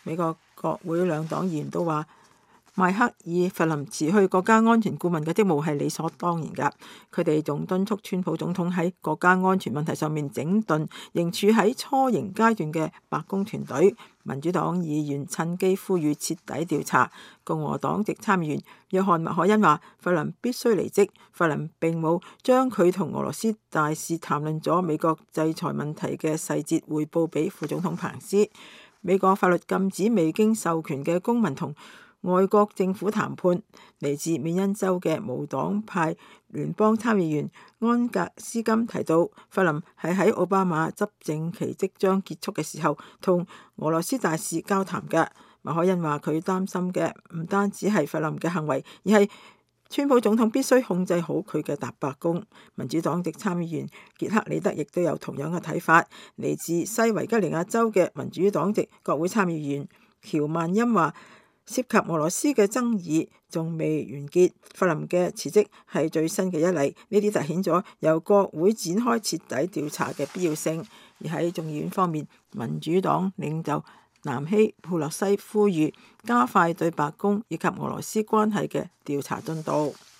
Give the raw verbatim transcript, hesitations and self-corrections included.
美國國會兩黨議員都話，邁克爾弗林辭去國家安全顧問嘅職務係理所當然㗎。佢哋仲敦促川普總統喺國家安全問題上面整頓仍處喺初型階段嘅白宮團隊。民主黨議員趁機呼籲徹底調查。共和黨籍參議員約翰麥凱恩話，弗林必須離職。弗林並冇將佢同俄羅斯大使談論咗美國制裁問題嘅細節匯報俾副總統彭斯。美國法律禁止未經授權嘅公民同外國政府談判。嚟自緬因州嘅無黨派聯邦參議員安格斯金提到，弗林係喺奧巴馬執政期即將結束嘅時候同俄羅斯大使交談嘅。麥凱恩話，佢擔心嘅唔單止係弗林嘅行為，而係川普總統必須控制好佢嘅大白宮。民主黨籍參議員傑克里德亦都有同樣嘅睇法。嚟自西維吉尼亞州嘅民主黨籍國會參議員喬曼欽話，涉及俄羅斯嘅爭議仲未完結，弗林嘅辭職係最新嘅一例，呢啲凸顯咗由國會展開徹底調查嘅必要性。而喺眾議院方面，民主黨領袖南希佩洛西呼籲加快對白宮以及俄羅斯關係嘅調查進度。